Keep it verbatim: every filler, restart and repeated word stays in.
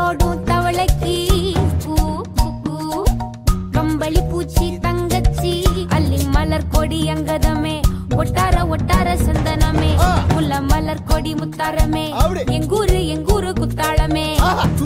போடும் தவளைக்கு பூ பூ கம்பளி பூச்சி தங்கச்சி அள்ளி மலர் கொடி அங்கதமே ஒட்டார ஒட்டார சந்தனமே முல்ல மலர் கொடி முத்தாரமே எங்கூரு எங்கூரு குத்தாளமே